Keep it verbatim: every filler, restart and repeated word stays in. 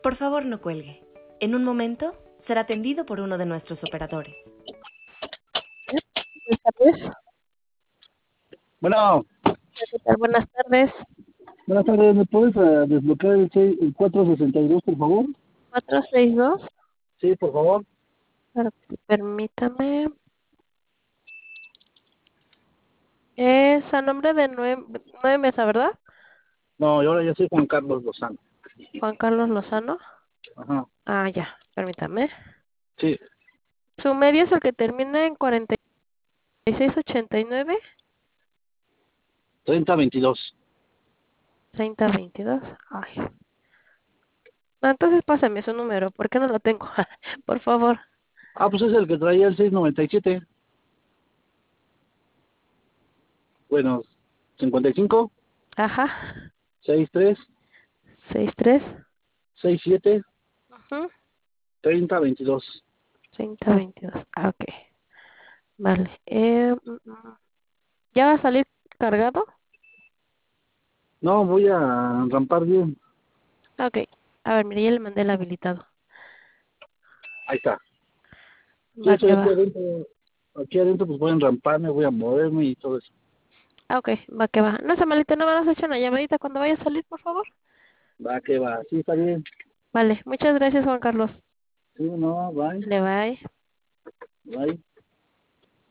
Por favor, no cuelgue. En un momento será atendido por uno de nuestros operadores. Buenas tardes. Bueno, ¿Qué tal? Buenas tardes. buenas tardes, ¿me puedes eh, desbloquear el, seis- el cuatrocientos sesenta y dos, por favor? cuatro seis dos. Sí, por favor. Claro que sí, permítame. Es a nombre de nueve, nueve Mesa, ¿verdad? No, yo ahora ya soy Juan Carlos Lozano. Juan Carlos Lozano. Ajá, Ah, ya, permítame. sí, Su medio es el que termina en cuarenta y seis ochenta y nueve, treinta veintidós. treinta veintidós. Ay. No, entonces pásame su número, ¿por qué no lo tengo? Por favor. Ah, pues es el que traía el seiscientos noventa y siete. Bueno, cincuenta y cinco, Ajá. sesenta y tres, sesenta y tres. sesenta y siete, Ujú. treinta veintidós. treinta veintidós. Ah, ok. Vale. Eh, mm, mm. ¿Ya va a salir cargado? No, voy a rampar bien. Ah, ok. A ver, mire, ya le mandé el habilitado. Ahí está. Sí, Va estoy que va. aquí adentro. Aquí adentro pues voy a enramparme, voy a moverme y todo eso. Ah, ok, va que va. No se malito, no me has hecho una llamadita cuando vaya a salir, por favor. Va que va, sí, está bien. Vale, muchas gracias, Juan Carlos. Sí, no, bye, Le bye. bye.